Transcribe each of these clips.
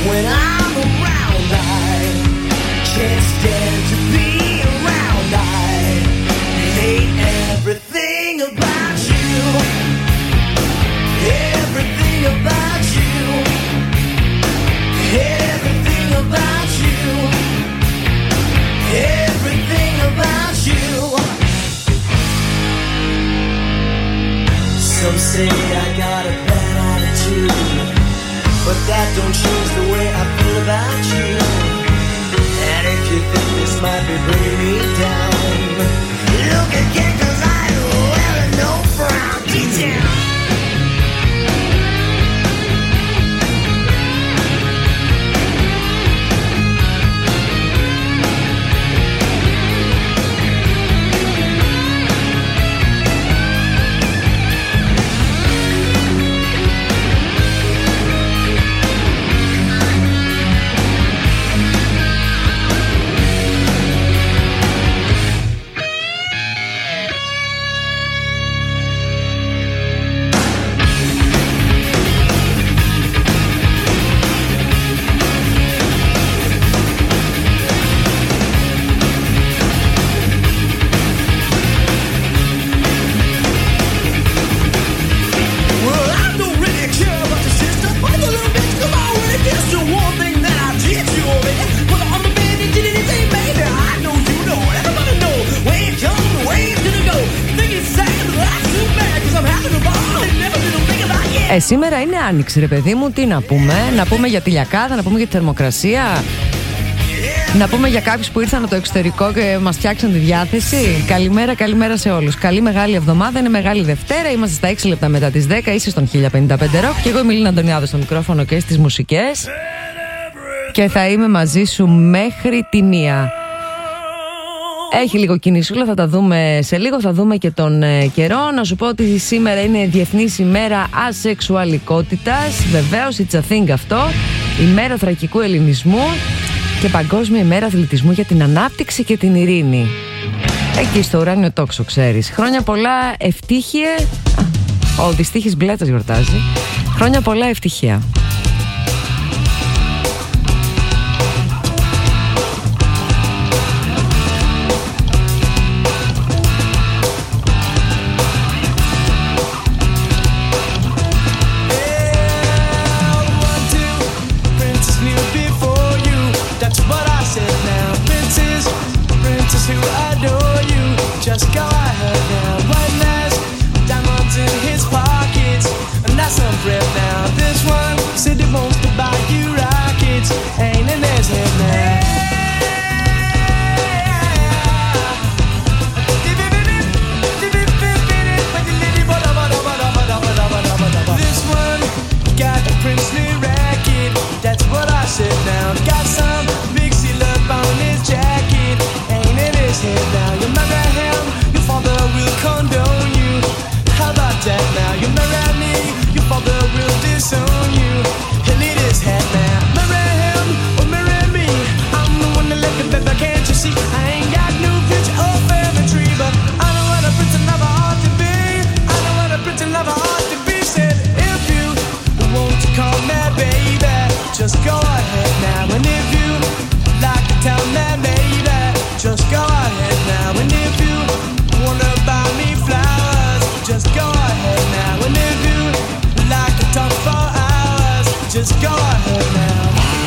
when I'm around. I can't stand to be around. I hate everything about you. Everything about you. Everything about you. Everything about you. Some say I got a bad attitude, but that don't change the way I feel about you. And if you think this might be bringing me down, look again, 'cause I wear no frown. Detail. Σήμερα είναι Άνοιξη, ρε παιδί μου, τι να πούμε? Να πούμε για τη λιακάδα, να πούμε για τη θερμοκρασία, να πούμε για κάποιους που ήρθαν από το εξωτερικό και μας φτιάξαν τη διάθεση. Καλημέρα, καλημέρα σε όλους. Καλή μεγάλη εβδομάδα, είναι Μεγάλη Δευτέρα. Είμαστε στα 6 λεπτά μετά τις 10. Είσαι στον 1055 Rock και εγώ είμαι η Μελίνα Αντωνιάδου στο μικρόφωνο και στις μουσικές. Και θα είμαι μαζί σου μέχρι τη 1. Έχει λίγο κινησούλα, θα τα δούμε σε λίγο. Θα δούμε και τον καιρό. Να σου πω ότι σήμερα είναι Διεθνής ημέρα ασεξουαλικότητας. Βεβαίως, it's a thing αυτό. Ημέρα θρακικού ελληνισμού και Παγκόσμια ημέρα αθλητισμού για την ανάπτυξη και την ειρήνη. Εκεί στο ουράνιο τόξο, ξέρεις. Χρόνια πολλά, ευτύχεια. Ο δυστύχης Μπλέτας γιορτάζει. Χρόνια πολλά, ευτυχία. Just go ahead now. One last diamonds in his pockets, and that's some bread now. This one said he wants to buy you rockets, ain't in his head now. This one got a princely racket, that's what I said now. Got some big seal up on his jacket, ain't in his head now. You marry him, your father will condone you. How about that now? You marry me, your father will disown you. He'll eat his head now. Marry him or marry me, I'm the one that left the baby, can't you see? I ain't got no picture or family tree, but I know what a prince and lover ought to be. I know what a prince and lover ought to be. Said if you want to call me baby, just go ahead now. And if you like to tell me baby, just go ahead now. And if you wanna buy me flowers, just go ahead now. And if you like to talk for hours, just go ahead now.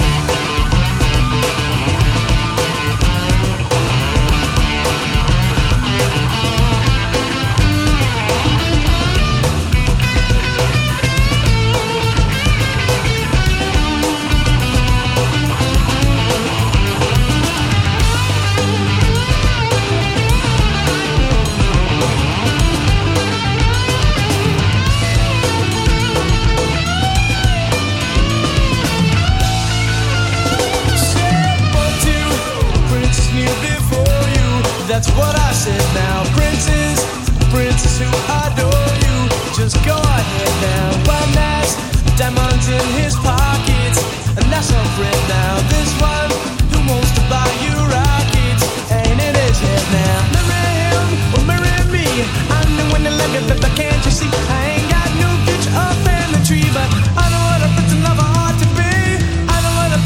That's what I said now. Princes, princes who adore you, just go ahead now. One has diamonds in his pockets, and that's some friend now. This one who wants to buy you rockets, ain't in his head now. Marry him or marry me, I'm the one that love you, but can't you see? I ain't got no picture or family tree, but I know what a prince and lover ought to be. I know what a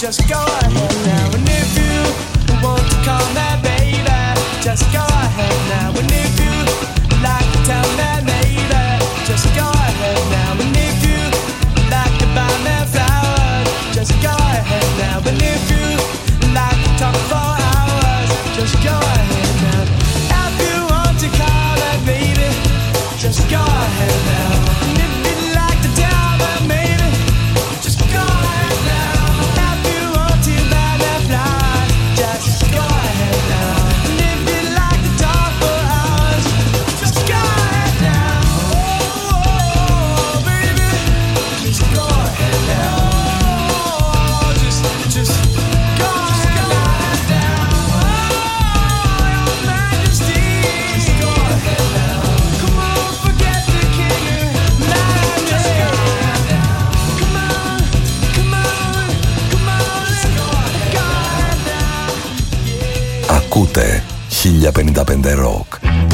just go ahead now. And if you want to call me baby, just go ahead now. And if you like to tell me maybe, just go ahead now. And if you like to buy me flowers, just go ahead now. And if you like to talk for hours, just go ahead now. If you want to call me baby, just go ahead now. And if you like to tell me maybe, just go ahead now. If you want to buy me flowers, just go ahead now. And if you like to talk for hours, just go ahead now. Oh, baby, just go ahead now. Just go ahead now. Oh, your Majesty, just go ahead now. Come on, forget the king. Just go ahead now. Come on, come on, come on, let's go ahead now. Ακούτε 1055 Rock.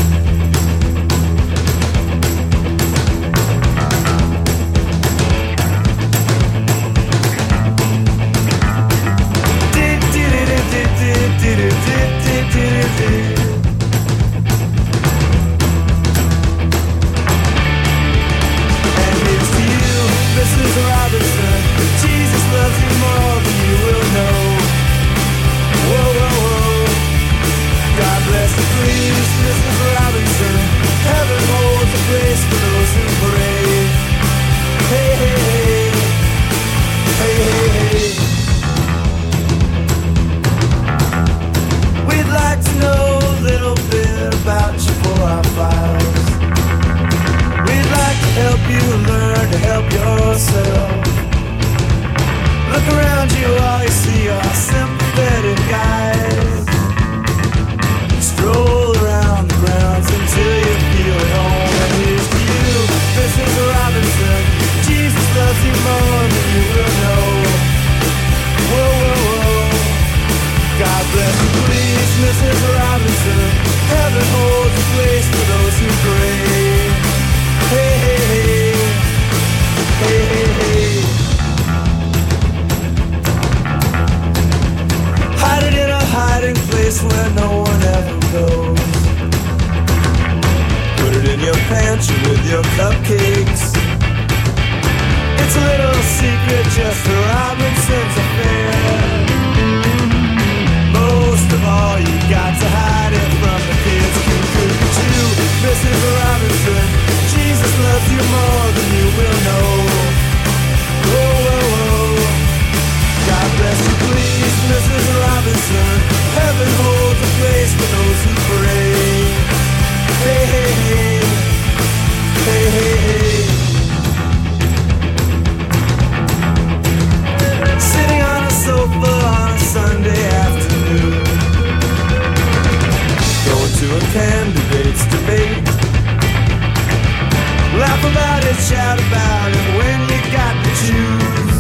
And it's you, Mrs. Robinson. Jesus loves you more than you will know. Whoa, whoa, whoa. God bless you, please, Mrs. Robinson. Heaven holds a place for those who pray. Hey, hey, hey. Hey, hey, hey. We'd like to know a little bit about you for our files. We'd like to help you learn to help yourself. Look around you, all you see are sympathetic guys. Stroll around the grounds until you feel at home. And here's to you, Mrs. Robinson. Jesus loves you more than you will know. Whoa, whoa, whoa. God bless you, please, Mrs. Robinson. Heaven holds a place for those who pray. Hey, hey, hey. Hey, hey, hey. Hide it in a hiding place where no one ever goes. Put it in your pantry with your cupcakes. It's a little secret, just the Robinsons affair. Most of all, you got to hide it from the kids. Cuckoo, Mrs. Robinson. Jesus loves you more than you will know. Whoa, whoa, whoa. God bless you, please, Mrs. Robinson. Heaven holds a place for those who pray. Hey, hey, hey. Hey, hey, hey. Sitting on a sofa on a Sunday afternoon, going to a candidate's debate. Laugh about it, shout about it when you got to choose.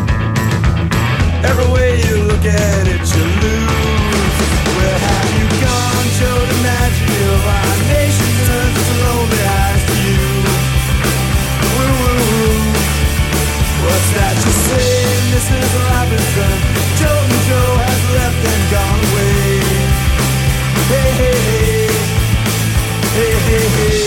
Every way you look at it, you lose. Where have you gone, Joe DiMaggio? Our nation turns its lonely eyes to you. Woo, woo, woo. What's that you say, Mrs. Robinson? Joe and Joe has left and gone away. Hey, hey, hey. Hey, hey, hey.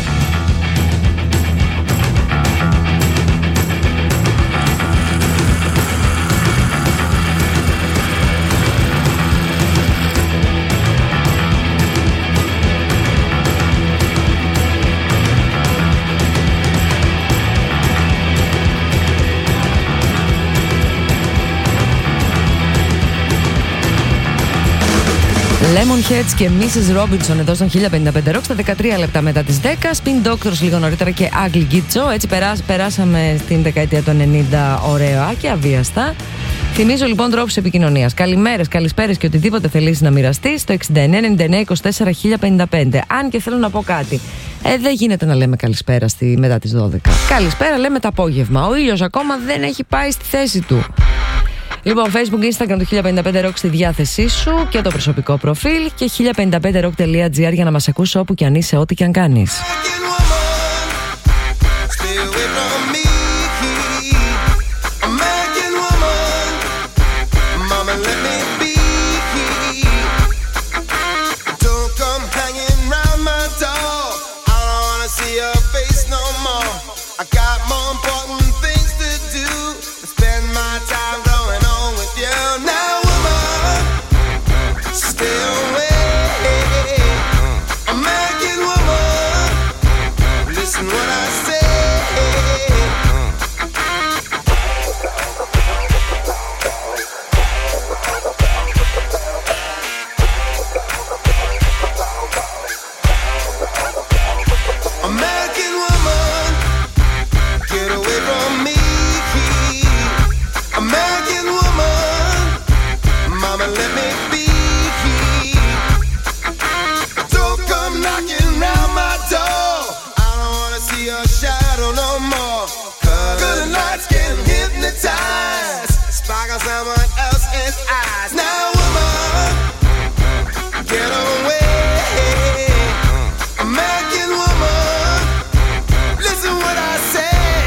Lemonheads και Mrs. Robinson εδώ στον 1055 Rock στα 13 λεπτά μετά τις 10. Spin Doctors λίγο νωρίτερα και Ugly Gizzo. Έτσι περάσαμε στην δεκαετία των 90 ωραία και αβίαστα. Θυμίζω λοιπόν τρόπους επικοινωνίας. Καλημέρες, καλησπέρες και οτιδήποτε θελήσεις να μοιραστείς στο 69 99 24 1055. Αν και θέλω να πω κάτι. Δεν γίνεται να λέμε καλησπέρα μετά τις 12. Καλησπέρα λέμε το απόγευμα. Ο ήλιος ακόμα δεν έχει πάει στη θέση του. Λοιπόν, Facebook, Instagram του 1055 Rock στη διάθεσή σου και το προσωπικό προφίλ και 1055rock.gr για να μας ακούσεις όπου και αν είσαι, ό,τι και αν κάνεις. face no more. I got more important things to do. I spend my time going on with you. Now, woman, stay away. American woman, listen what I say. American woman, get away from me. American woman, mama, let me be. Don't come knocking round my door. I don't wanna see your shadow no more. Cause the lights can hypnotize, sparkle someone else's eyes. Now, woman, get away. American woman, listen what I say.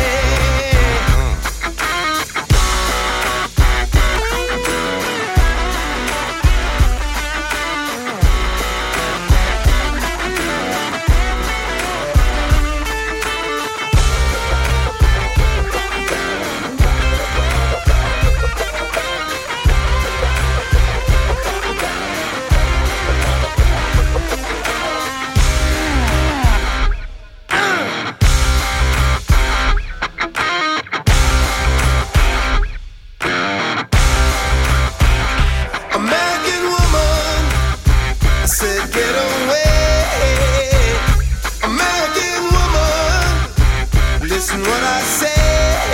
American woman, I said get away. American woman, listen what I say.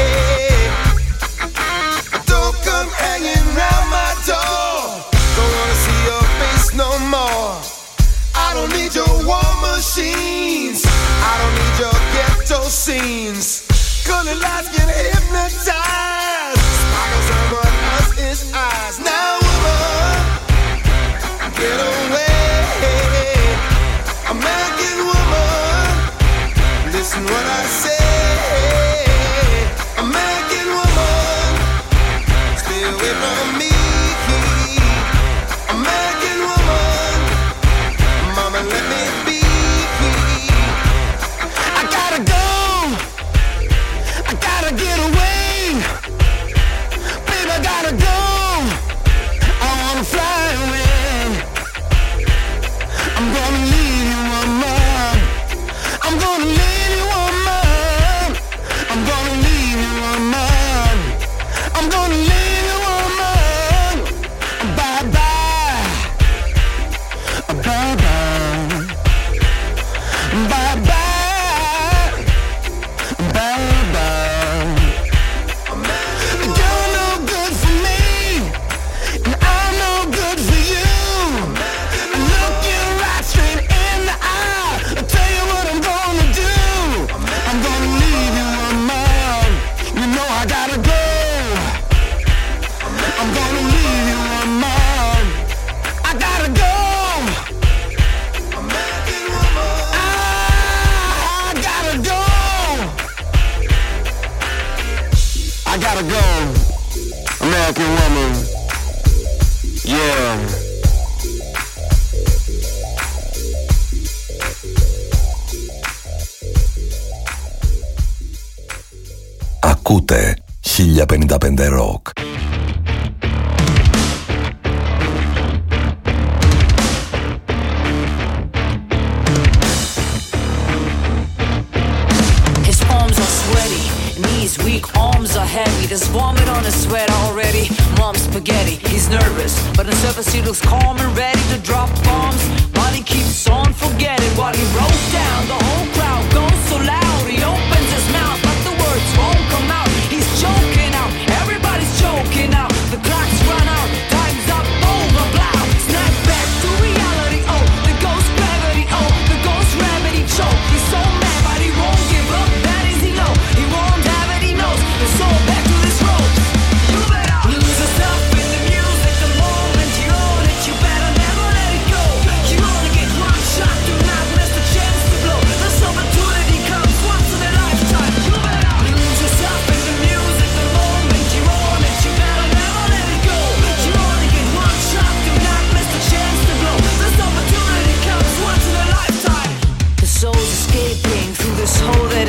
Don't come hanging round my door. Don't wanna see your face no more. I don't need your war machines. I don't need your ghetto scenes. Cause the lights can hypnotize, sparkle someone else's eyes. Now, woman, get away. American woman, listen what I say. American woman, stay away from me. American woman, mama, let me be. I gotta go, I gotta get away. Baby, I gotta go, I wanna fly away. I'm gonna leave you, woman. I'm gonna leave you, woman. I'm gonna leave you, woman. I'm gonna leave you, woman. Bye bye. Bye bye. Bye bye. Bye bye. You're no good for me, and I'm no good for you. Look you right straight in the eye. I'll tell you what I'm gonna do. I'm gonna leave you, woman. You know I gotta go. I'm gonna leave you, woman. I gotta go. American woman, I gotta go. I gotta go. American woman, yeah. Ακούτε 1055 Rock. His palms are sweaty, knees weak, arms are heavy. There's vomit on his sweat already. Mom's spaghetti, he's nervous, but on the surface he looks calm and ready to drop bombs. While he keeps on forgetting what he wrote down. The whole crowd goes so loud, he opens his mouth, but the words won't come out. He's choking out, everybody's choking out. The clock's run out, time's up, over, blah. Snap back to reality, oh, the ghost gravity, oh, the ghost remedy choke. He's so mad, but he won't give up, that is he know. He won't have it, he knows, his soul back to this road. You better lose yourself in the music the moment you own it. You better never let it go. You only get one shot, do not miss the chance to blow. This opportunity comes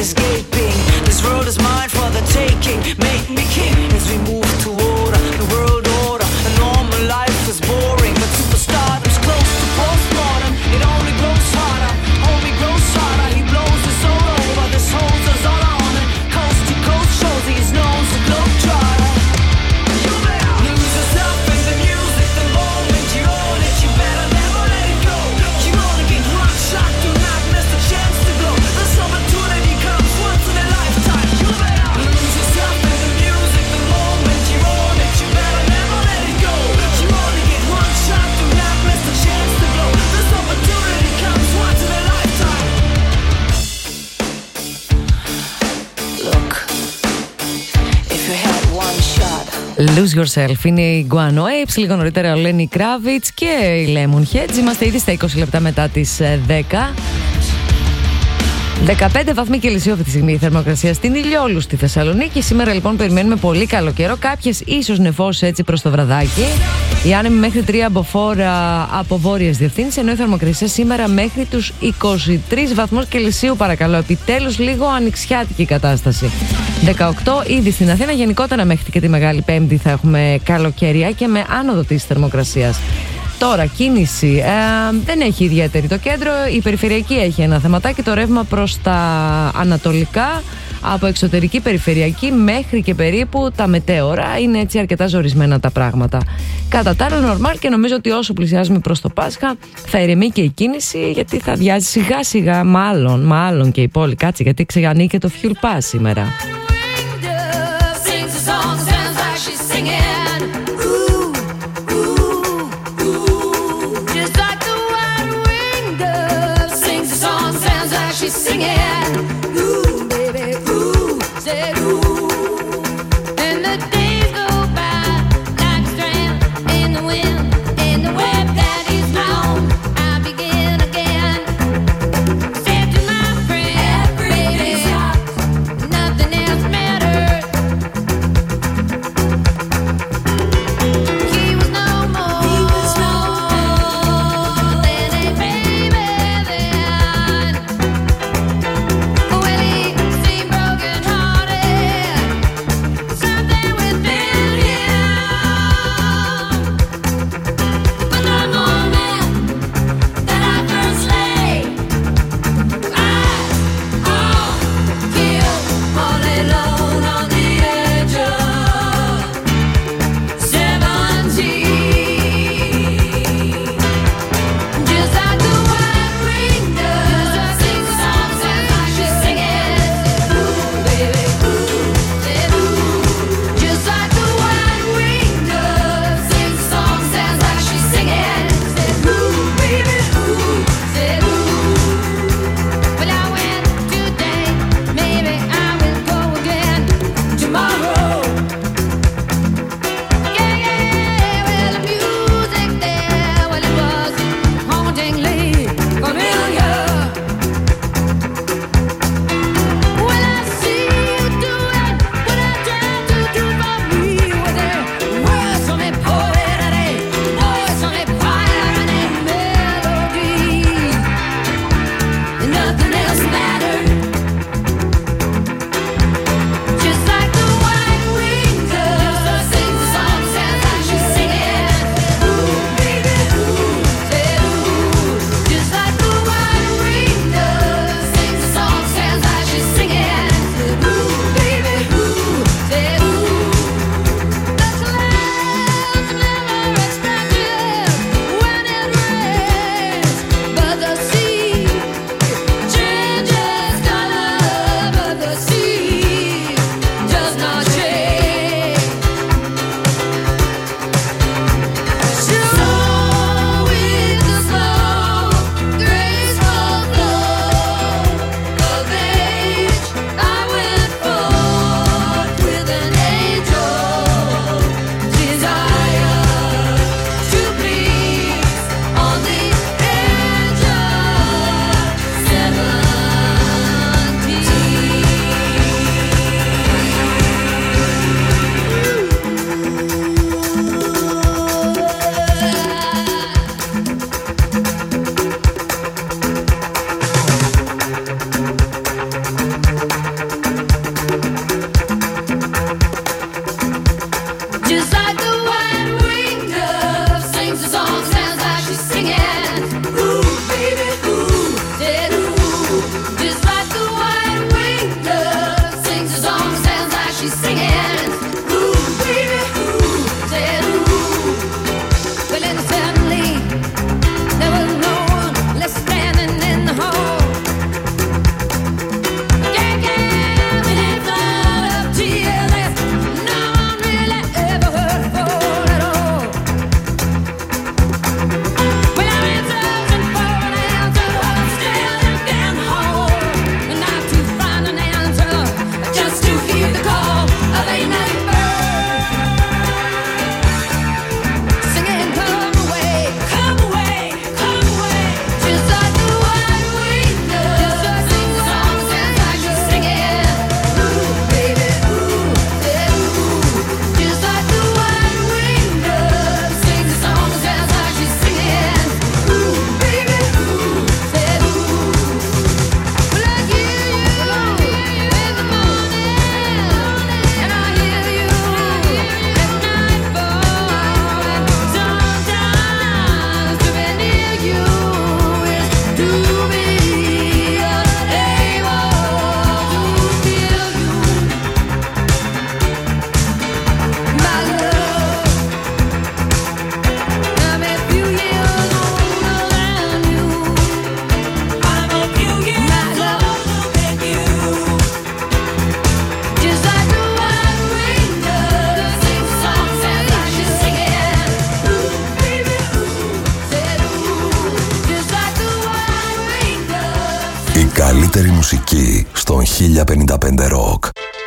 is gaping. This world is mine for the taking. Make me king as we move toward the world order. A normal life is boring, but superstardom's close to postmortem. It only grows harder, homie grows harder. He blows his soul over. This holds us all on it. Coast to coast shows he's known as a globetrotter. You better lose yourself in the music. The moment you own it, you better never let it go. You only get one shot, do not miss the chance to go. This opportunity comes once in a lifetime. You better lose yourself in the music. The moment you own it, you better never let it go. You only get one shot, do not miss the chance to go. This opportunity comes once in a lifetime. Look, if you had one shot. Lose Yourself είναι η Guano Apes, λίγο νωρίτερα ο Lenny Kravitz και η Lemonheads. Είμαστε ήδη στα 20 λεπτά μετά τις 10. 15 βαθμοί Κελσίου αυτή τη στιγμή η θερμοκρασία στην Ηλιόλου στη Θεσσαλονίκη. Σήμερα λοιπόν περιμένουμε πολύ καλό καιρό. Κάποιες ίσως νεφώσεις έτσι προς το βραδάκι. Οι άνεμοι μέχρι 3 αμποφόρα από βόρειες διευθύνσεις, ενώ η θερμοκρασία σήμερα μέχρι τους 23 βαθμούς Κελσίου, παρακαλώ. Επιτέλους λίγο ανοιξιάτικη κατάσταση. 18 ήδη στην Αθήνα. Γενικότερα μέχρι και τη Μεγάλη Πέμπτη θα έχουμε καλοκαιρία και με άνοδο της θερμοκρασίας. Τώρα, κίνηση δεν έχει ιδιαίτερη. Το κέντρο, η περιφερειακή έχει ένα θεματάκι. Το ρεύμα προς τα ανατολικά, από εξωτερική περιφερειακή μέχρι και περίπου τα μετέωρα. Είναι έτσι αρκετά ζορισμένα τα πράγματα. Κατά τα άλλα, νορμάλ, και νομίζω ότι όσο πλησιάζουμε προς το Πάσχα θα ηρεμεί και η κίνηση, γιατί θα αδειάζει σιγά σιγά, μάλλον και η πόλη. Κάτσε, γιατί ξεγανεί και το Fuel Pass σήμερα. She's singing, ooh, baby, ooh, said ooh. And the days go by like a strand in the wind, in the web that is long. I begin again. Said to my friend, baby, nothing else matters. He was no more than a baby then. μουσική στον 1055 Rock.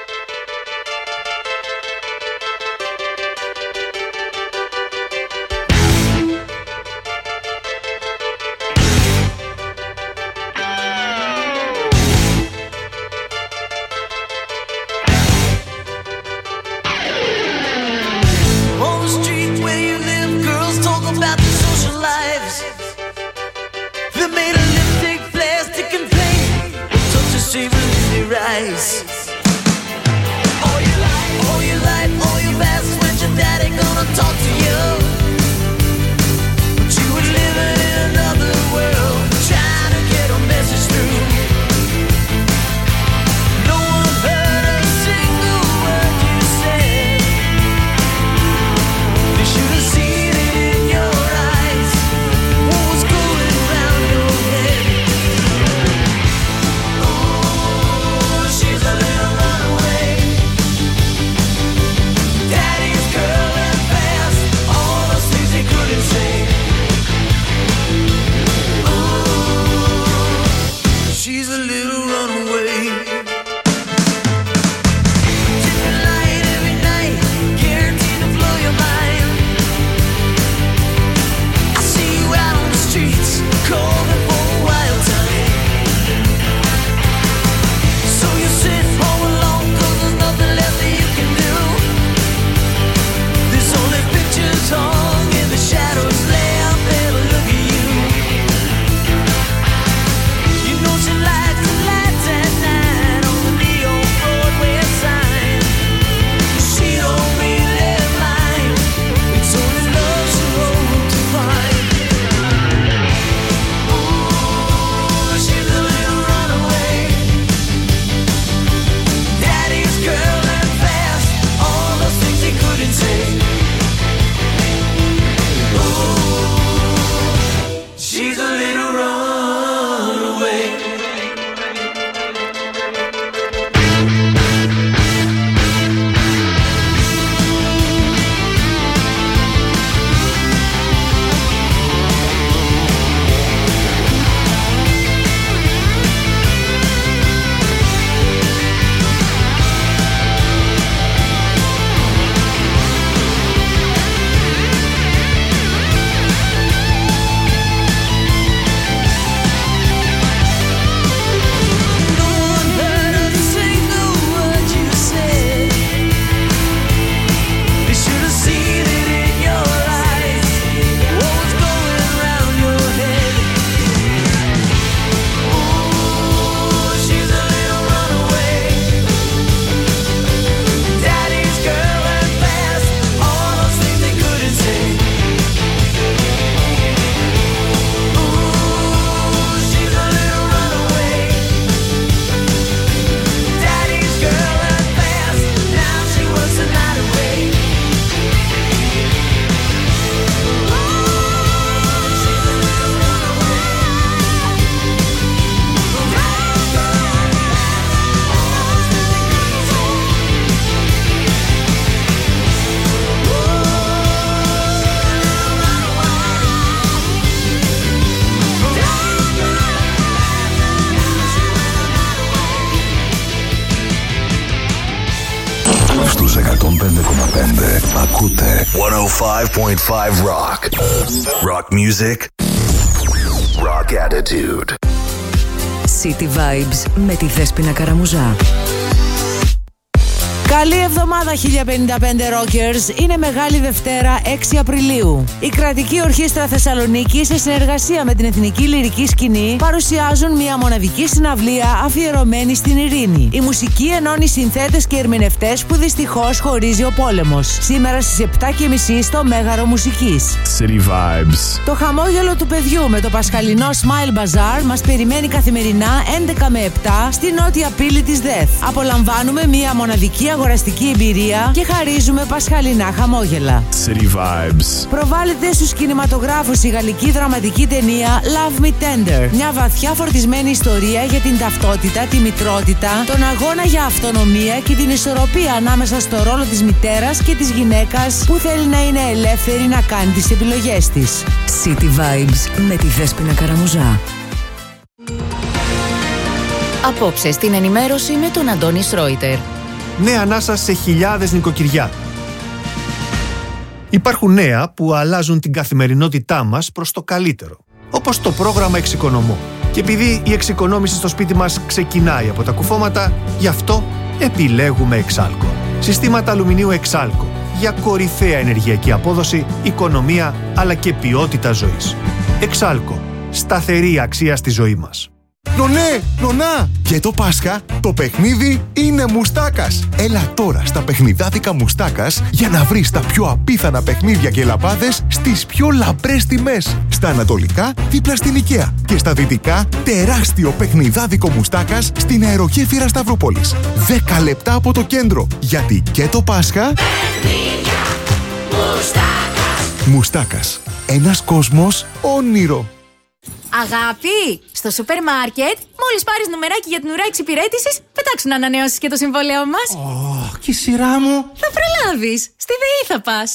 Στους 105,5 ακούτε 105.5 Rock. Rock music. Rock attitude. City Vibes με τη Δέσποινα Καραμουζά. Καλή εβδομάδα 1055 Rockers. Είναι Μεγάλη Δευτέρα 6 Απριλίου. Η Κρατική Ορχήστρα Θεσσαλονίκη σε συνεργασία με την Εθνική Λυρική Σκηνή παρουσιάζουν μια μοναδική συναυλία αφιερωμένη στην ειρήνη. Η μουσική ενώνει συνθέτες και ερμηνευτές που δυστυχώς χωρίζει ο πόλεμος. Σήμερα στις 7.30 στο Μέγαρο Μουσικής. City Vibes. Το χαμόγελο του παιδιού με το πασχαλινό Smile Bazaar μας περιμένει καθημερινά 11 με 7 στη νότια πύλη της ΔΕΘ. Απολαμβάνουμε μια μοναδική αγοραστική εμπειρία και χαρίζουμε πασχαλινά χαμόγελα. City Vibes. Προβάλλεται στους κινηματογράφους η γαλλική δραματική ταινία Love Me Tender. Μια βαθιά φορτισμένη ιστορία για την ταυτότητα, τη μητρότητα, τον αγώνα για αυτονομία και την ισορροπία ανάμεσα στο ρόλο της μητέρας και της γυναίκας που θέλει να είναι ελεύθερη να κάνει τις επιλογές της. City Vibes με τη Δέσποινα Καραμουζά. Απόψε στην ενημέρωση με τον Αντώνη Σρόιτερ. Νέα ανάσα σε χιλιάδες νοικοκυριά. Υπάρχουν νέα που αλλάζουν την καθημερινότητά μας προς το καλύτερο. Όπως το πρόγραμμα Εξοικονομώ. Και επειδή η εξοικονόμηση στο σπίτι μας ξεκινάει από τα κουφώματα, γι' αυτό επιλέγουμε Εξάλκο. Συστήματα αλουμινίου Εξάλκο για κορυφαία ενεργειακή απόδοση, οικονομία αλλά και ποιότητα ζωής. Εξάλκο. Σταθερή αξία στη ζωή μας. Νονέ, νονά! Και το Πάσχα το παιχνίδι είναι Μουστάκας. Έλα τώρα στα παιχνιδάδικα Μουστάκας για να βρεις τα πιο απίθανα παιχνίδια και λαμπάδες στις πιο λαμπρές τιμές. Στα ανατολικά, δίπλα στην IKEA. Και στα δυτικά, τεράστιο παιχνιδάδικο Μουστάκας στην αερογέφυρα Σταυρούπολης. 10 λεπτά από το κέντρο. Γιατί και το Πάσχα... Μουστάκας. Ένας κόσμος όνειρο. Αγάπη, στο σούπερ μάρκετ, μόλις πάρεις νουμεράκι για την ουρά εξυπηρέτησης, πετάξου να ανανεώσεις και το συμβόλαιό μας. Και η σειρά μου. Θα προλάβεις. Στη ΔΕΗ θα πας.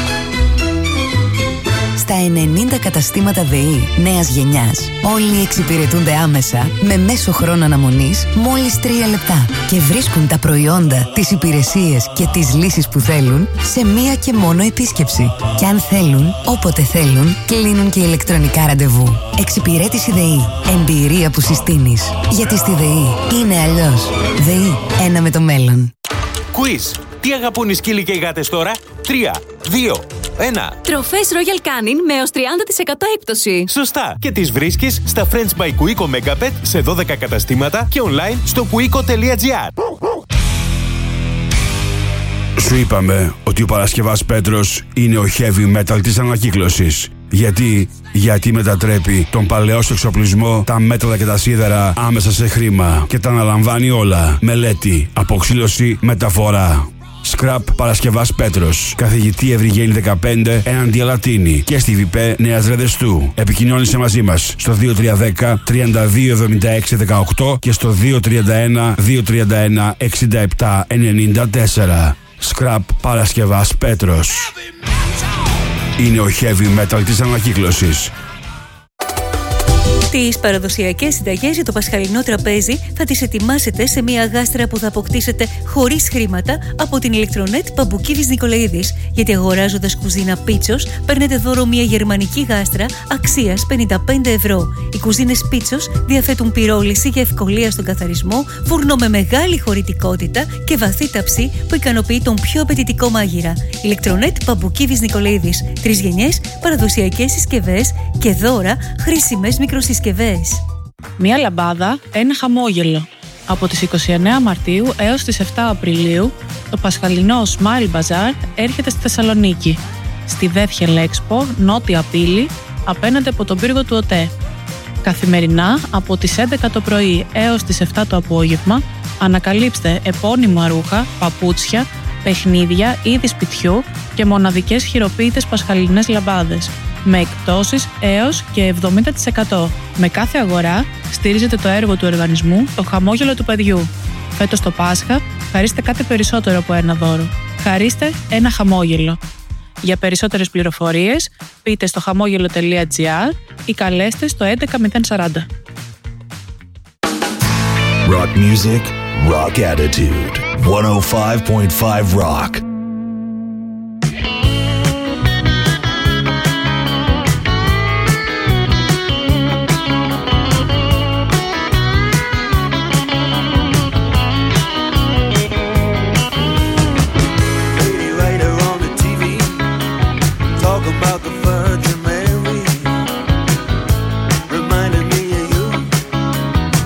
Στα 90 καταστήματα ΔΕΗ νέας γενιάς, όλοι εξυπηρετούνται άμεσα με μέσο χρόνο αναμονής μόλις 3 λεπτά και βρίσκουν τα προϊόντα, τις υπηρεσίες και τις λύσεις που θέλουν σε μία και μόνο επίσκεψη. Και αν θέλουν, όποτε θέλουν, κλείνουν και ηλεκτρονικά ραντεβού. Εξυπηρέτηση ΔΕΗ. Εμπειρία που συστήνεις. Γιατί στη ΔΕΗ είναι αλλιώς. ΔΕΗ. Ένα με το μέλλον. Quiz. Τι αγαπούν οι σκύλοι και οι γάτες τώρα? 3, 2, 1. Τροφές Royal Canin με έως 30% έκπτωση. Σωστά. Και τις βρίσκεις στα Friends by Cuico Megapet σε 12 καταστήματα και online στο cuico.gr. Σου είπαμε ότι ο Παρασκευάς Πέτρος είναι ο heavy metal της ανακύκλωσης. Γιατί μετατρέπει τον παλαιό εξοπλισμό, τα μέταλλα και τα σίδερα άμεσα σε χρήμα και τα αναλαμβάνει όλα. Μελέτη, αποξήλωση, μεταφορά. Scrap Παρασκευάς Πέτρος. Καθηγητή Ευρυγένη 15 έναντι Αλατίνη και στη ΒΠ Νέας Ρεδεστού. Επικοινώνησε μαζί μας στο 2310 3276 18 και στο 231 231 67 94. Scrap Παρασκευάς Πέτρος. Είναι ο heavy metal της ανακύκλωσης. Τις παραδοσιακές συνταγές για το πασχαλινό τραπέζι θα τις ετοιμάσετε σε μια γάστρα που θα αποκτήσετε χωρίς χρήματα από την ηλεκτρονέτ Παμπουκίδης Νικολαίδης. Γιατί αγοράζοντας κουζίνα Πίτσος παίρνετε δώρο μια γερμανική γάστρα αξίας 55 ευρώ. Οι κουζίνες Πίτσος διαθέτουν πυρόληση για ευκολία στον καθαρισμό, φούρνο με μεγάλη χωρητικότητα και βαθύ ταψί που ικανοποιεί τον πιο απαιτητικό μάγειρα. Ηλεκτρονέτ Παμπουκίδης Νικολαίδης. 3 γενιές, παραδοσιακές συσκευές και δώρα χρήσιμες μικροσυσκευές. Μία λαμπάδα, ένα χαμόγελο. Από τις 29 Μαρτίου έως τις 7 Απριλίου, το πασχαλινό Smile Bazaar έρχεται στη Θεσσαλονίκη, στη Βέθιελ Expo, νότια Πύλη, απέναντι από τον πύργο του ΟΤΕ. Καθημερινά, από τις 11 το πρωί έως τις 7 το απόγευμα, ανακαλύψτε επώνυμα ρούχα, παπούτσια, παιχνίδια, είδη σπιτιού και μοναδικές χειροποίητες πασχαλινές λαμπάδες, με εκπτώσεις έως και 70%. Με κάθε αγορά στηρίζετε το έργο του οργανισμού «Το χαμόγελο του παιδιού». Φέτος το Πάσχα χαρίστε κάτι περισσότερο από ένα δώρο. Χαρίστε ένα χαμόγελο. Για περισσότερες πληροφορίες πείτε στο χαμόγελο.gr ή καλέστε στο 11040. Rock music, rock attitude. 105.5 Rock.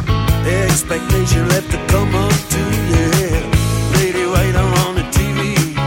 Expectation left to come up to, yeah. Lady writer on the TV.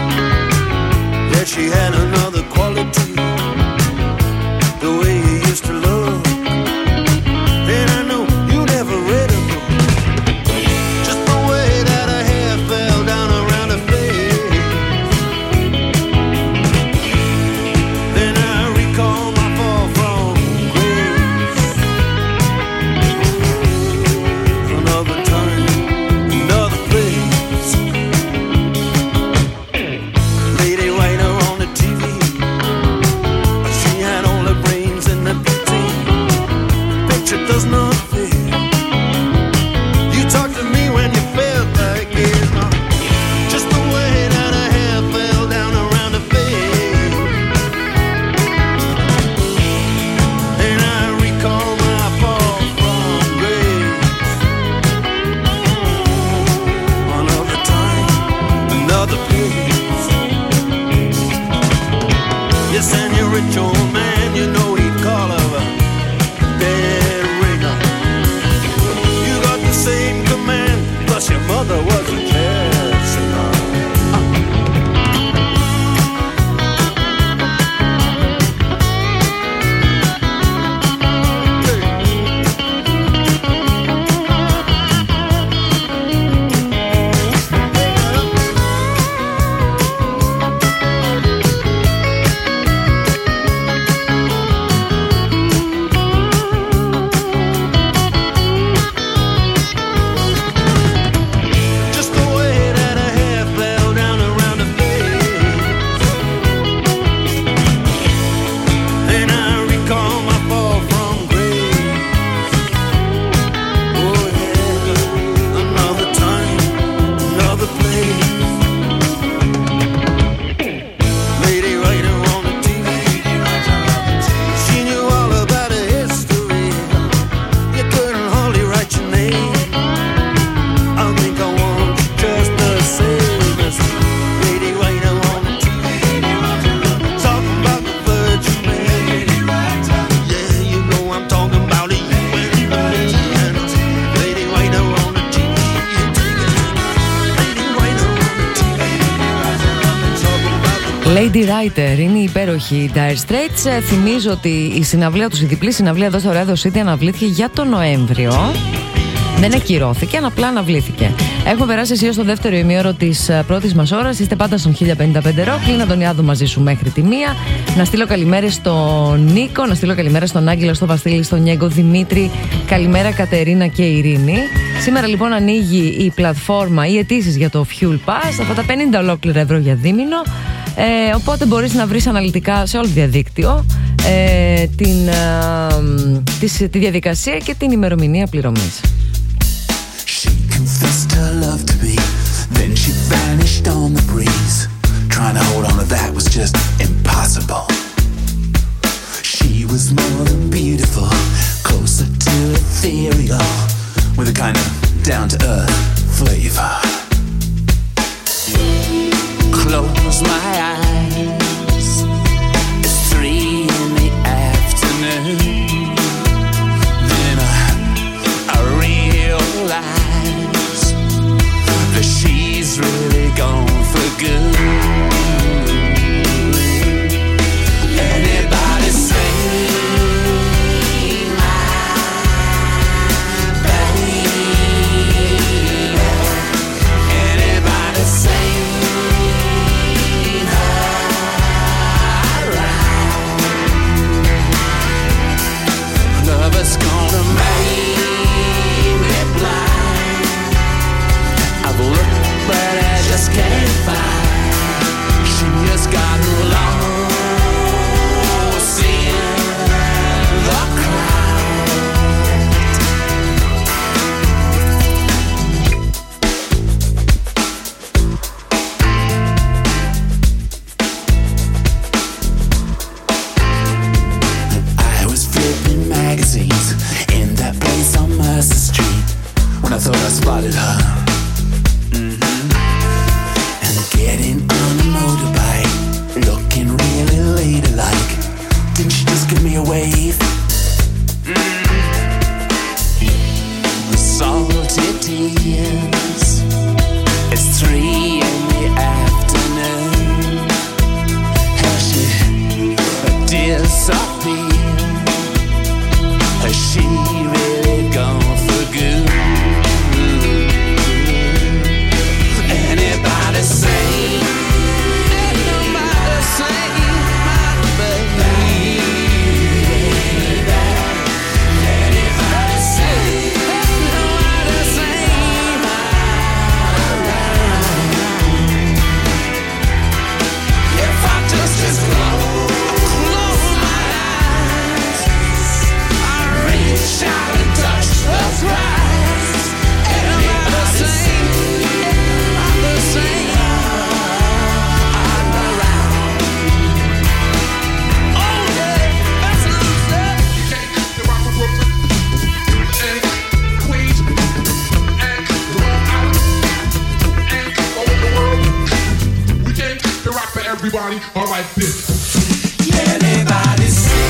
Lady Writer είναι η υπέροχη Dire Straits. Θυμίζω ότι η συναυλία τους, η διπλή συναυλία εδώ στο Radio City αναβλήθηκε για τον Νοέμβριο. Δεν ακυρώθηκε, απλά αναβλήθηκε. Έχουμε περάσει αισίως στο δεύτερο ημίωρο της πρώτης μας ώρας. Είστε πάντα στον 1055 Rock. Λίνα Αντωνιάδου μαζί σου μέχρι τη 1. Να στείλω καλημέρες στον Νίκο, να στείλω καλημέρα στον Άγγελο, στον Βασίλη, στον Νιέγκο, Δημήτρη. Καλημέρα Κατερίνα και Ειρήνη. Σήμερα λοιπόν ανοίγει η πλατφόρμα, οι αιτήσεις για το Fuel Pass. Αυτά τα 50 ολόκληρα ευρώ για δίμηνο. Οπότε μπορείς να βρεις αναλυτικά σε όλο το διαδίκτυο τη διαδικασία και την ημερομηνία πληρωμής. Confessed her love to me, then she vanished on the breeze. Trying to hold on to that was just impossible. She was more than beautiful, closer to ethereal, with a kind of down-to-earth flavor. Close my eyes, it's 3 in the afternoon. Then I realize that she's really gone for good. Anybody say my baby? Anybody say her right? Love is gonna make me blind. I've looked but I just can't find. She has gotten lost in the crowd. I was flipping magazines in that place on Mercer Street when I thought I spotted her. Getting on a motorbike, looking really ladylike. Didn't she just give me a wave? Salty tears. It's 3 in the afternoon. How she disappeared? Has she really gone for good? Anybody say? Everybody, all right, this. Anybody say?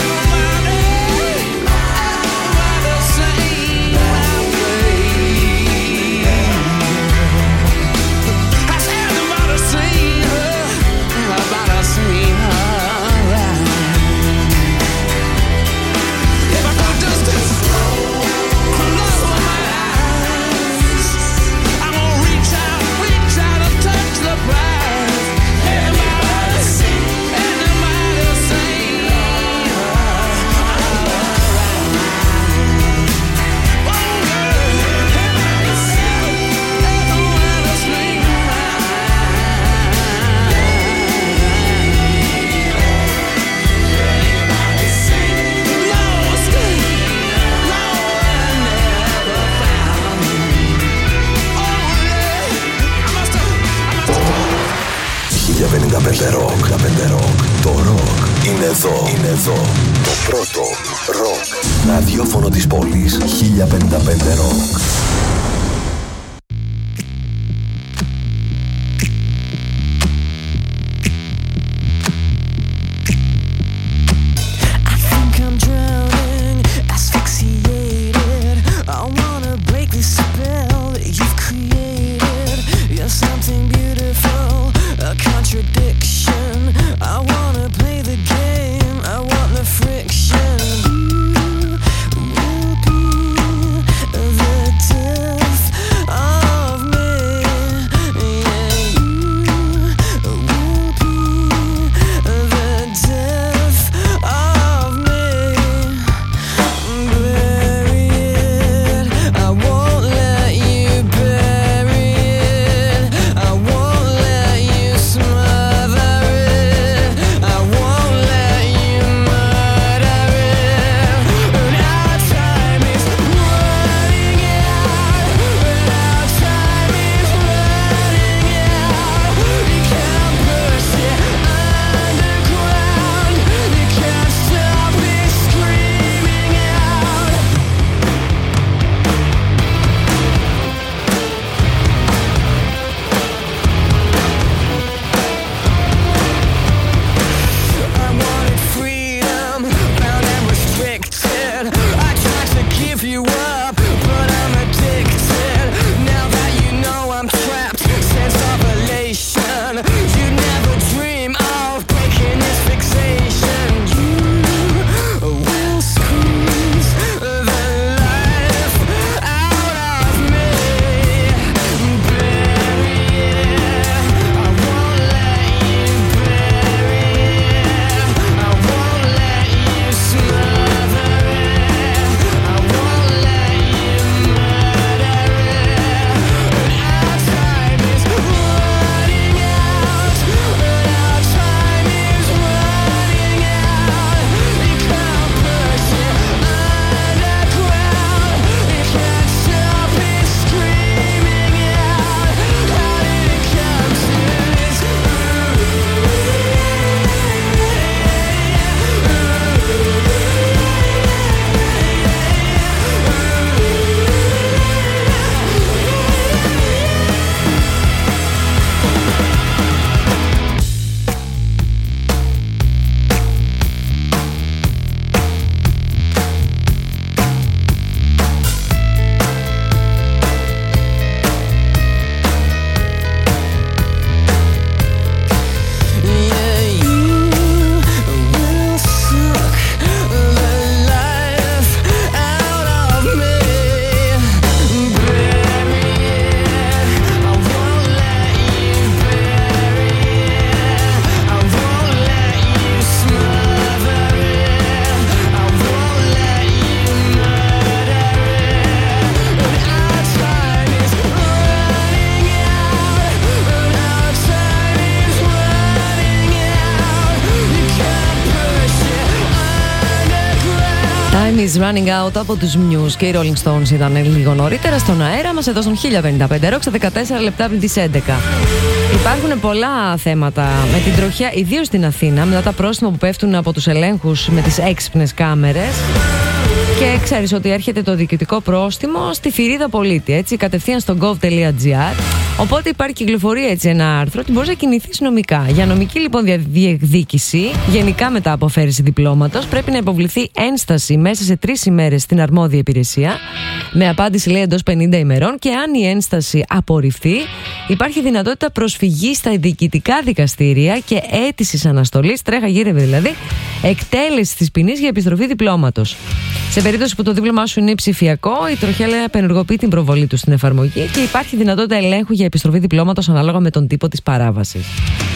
Το ροκ είναι εδώ. Είναι εδώ. Το πρώτο ροκ ραδιόφωνο της πόλης. 1055 ροκ. Contradiction Time is running out από τους Muse και οι Rolling Stones ήταν λίγο νωρίτερα στον αέρα μας εδώ στον 1055 Rock στα 14 λεπτά πριν τις 11. Υπάρχουν πολλά θέματα με την τροχιά, ιδίως στην Αθήνα, μετά τα πρόστιμα που πέφτουν από τους ελέγχους με τις έξυπνες κάμερες. Και ξέρεις ότι έρχεται το διοικητικό πρόστιμο στη θηρίδα πολίτη, έτσι, κατευθείαν στο gov.gr. Οπότε υπάρχει κυκλοφορία έτσι ένα άρθρο ότι μπορείς να κινηθείς νομικά. Για νομική λοιπόν διεκδίκηση, γενικά μετά από αφαίρεση διπλώματος, πρέπει να υποβληθεί ένσταση μέσα σε 3 ημέρες στην αρμόδια υπηρεσία, με απάντηση λέει εντός 50 ημερών, και αν η ένσταση απορριφθεί, υπάρχει δυνατότητα προσφυγής στα διοικητικά δικαστήρια και αίτησης αναστολής, τρέχα γύρευε δηλαδή, εκτέλεση της ποινής για επιστροφή διπλώματος. Σε περίπτωση που το δίπλωμά σου είναι ψηφιακό, η τροχιά λέει απενεργοποιεί την προβολή του στην εφαρμογή και υπάρχει δυνατότητα ελέγχου για επιστροφή διπλώματος ανάλογα με τον τύπο της παράβασης.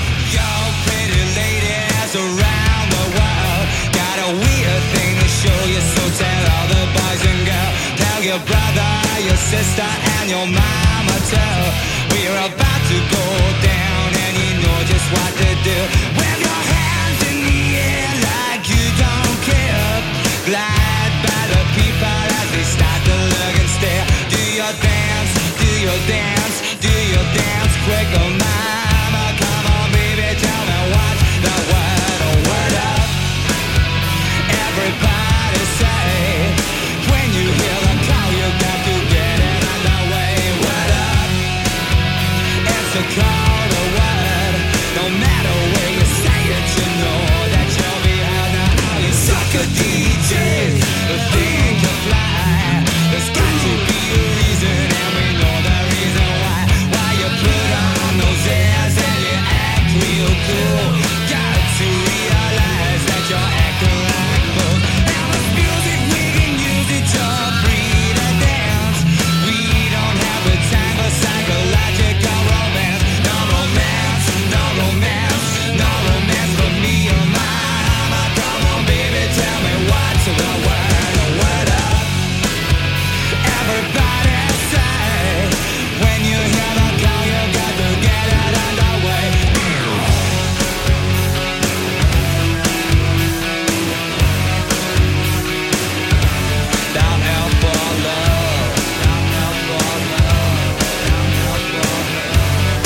Quick, oh mama, come on baby, tell me what's the word, oh word up. Everybody say, when you hear the call you got to get it underway. Word up, it's a call to word. No matter where you say it, you know that you'll be out now. All you sucker DJs think you fly. There's got to be a reason, and we know the reason why. Why you put on those airs and you act real cool. Got to realize that you're acting like fools. Now this music we can use it to breed a dance. We don't have the time for psychological romance. No romance, no romance, no romance for me or my mama. Come on baby, tell me what's the word, the word up. Everybody say, when you hear the call you got to get it underway. Down out for love, down out for love, down out for love.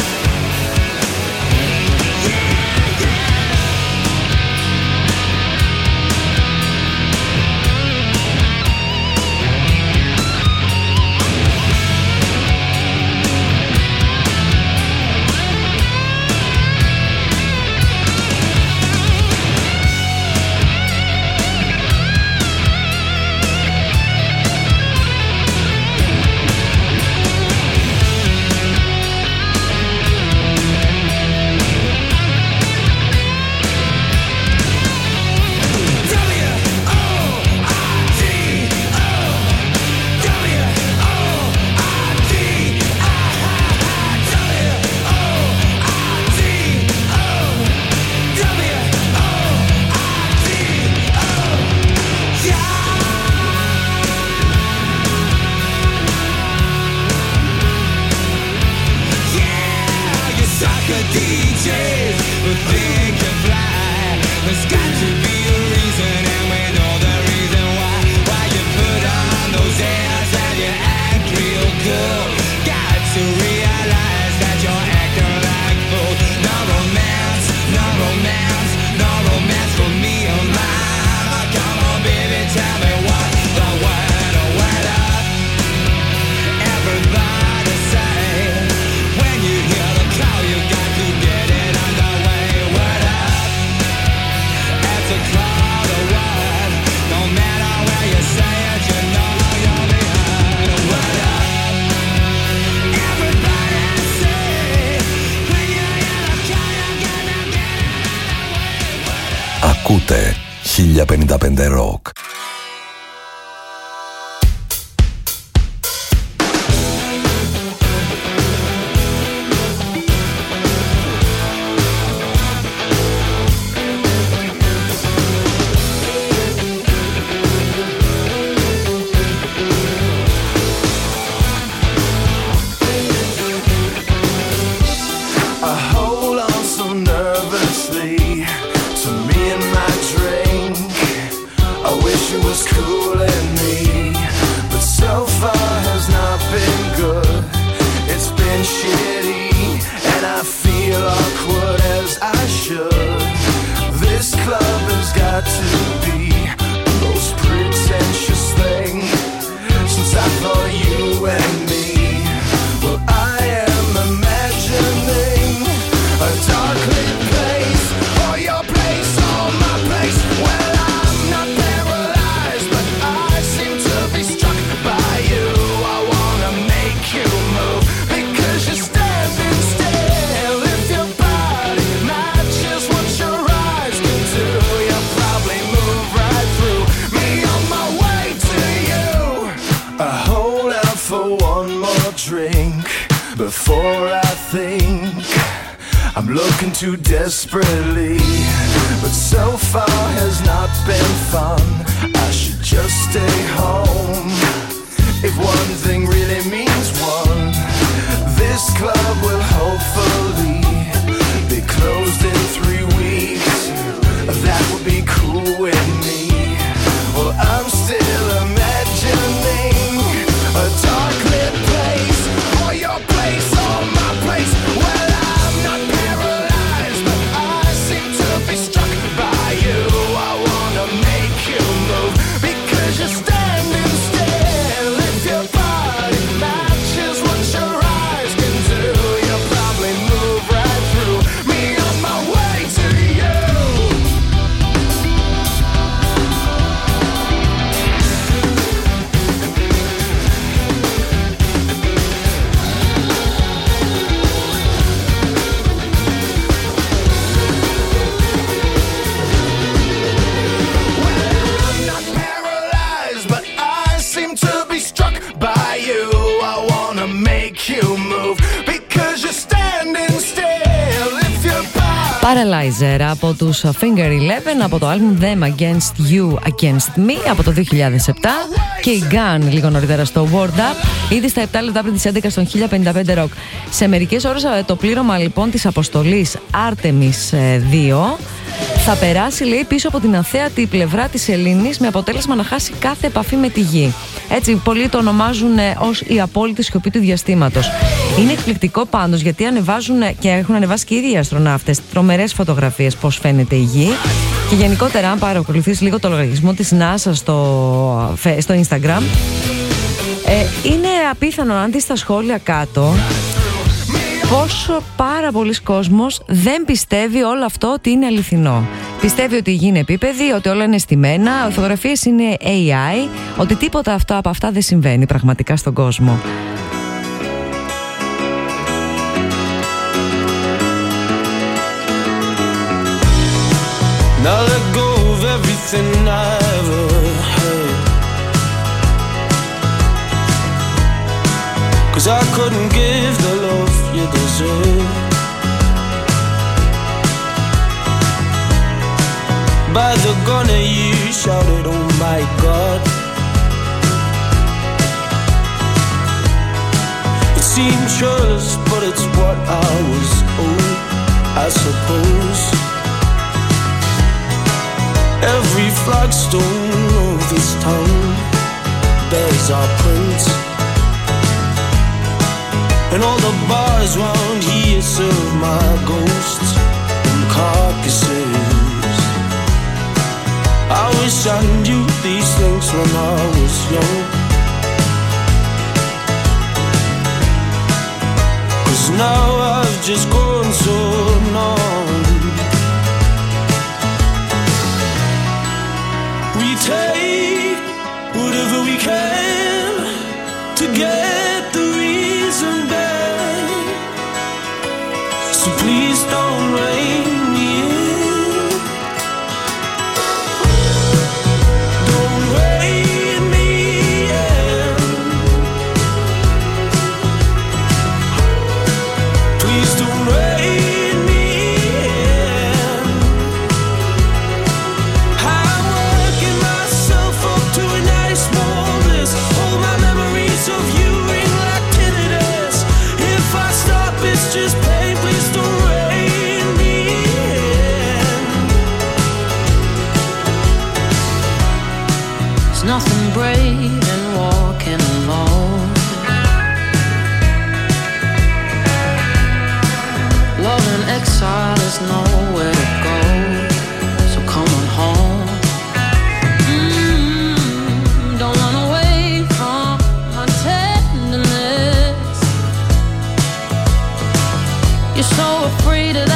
DJs who think you fly. There's got to be a reason, and we know the reason why. Why you put on those airs and you act real cool. Got to realize that you're acting like fools. No romance, no romance, no romance for me or my mama. Come on baby, tell me what's the word, oh word up. Everybody say, when you hear the call you got to get it underway. Word up, it's a call to word. No matter where you say it, you know you'll be heard. Word up, everybody say, when you hear the call you got to get it underway. Ακούτε 1055 Rock. I hold on so nervously to me and my drink. I wish I think I'm looking too desperately, but so far has not been fun. I should just stay home. If one thing really means one, this club will hopefully be closed in 3 weeks. That would be cool with me. Well, I'm still imagining a dark lit place, or your place or my place. Well, I'm not paralyzed, but I seem to be struck by you. I wanna make you move because you're standing still. If your body matches what your eyes can do, you'll probably move right through me on my way to you. I'm not paralyzed, but I seem to be struck by you. I wanna make you move because you're standing still. If your body Paralyzer από τους Finger Eleven, από το album Them Against You Against Me από το 2007, και η Gun λίγο νωρίτερα στο Word Up, ήδη στα 7 λεπτά πριν τις 11 στον 1055 Rock. Σε μερικές ώρες το πλήρωμα λοιπόν της αποστολής Artemis 2 θα περάσει, λέει, πίσω από την αθέατη πλευρά της Ελλήνης, με αποτέλεσμα να χάσει κάθε επαφή με τη γη. Έτσι πολλοί το ονομάζουν ως η απόλυτη σιωπή του διαστήματος. Είναι εκπληκτικό πάντως, γιατί ανεβάζουν και έχουν ανεβάσει και οι ίδιοι αστροναύτες τρομερές φωτογραφίες πώς φαίνεται η γη. Και γενικότερα, αν παρακολουθείς λίγο το λογαριασμό της NASA στο Instagram, είναι απίθανο, αν δεις τα σχόλια κάτω, πόσο πάρα πολλοί κόσμος δεν πιστεύει όλο αυτό ότι είναι αληθινό. Πιστεύει ότι η γη είναι επίπεδη, ότι όλα είναι στημένα, οι φωτογραφίες είναι AI, ότι τίποτα από αυτά δεν συμβαίνει πραγματικά στον κόσμο. now let go of everything I ever had, 'cause I couldn't give the love you deserve. By the gun at you shouted, oh my God. It seemed trust, but it's what I was owed, I suppose. Every flagstone of this town bears our prints, and all the bars round here serve my ghosts and carcasses. I wish I knew these things when I was young, 'cause now I've just grown so numb. We take whatever we can to get the reason back, so please don't rein me in. Don't rein me in. Please don't rein me in. I'm working myself up to a nice warm bliss. All my memories of you ring like tinnitus. If I stop, it's just pain. Please don't rein me in. There's nothing brave in walking alone. Love in exile is nowhere to go, so come on home. Don't run away from my tenderness. You're so afraid that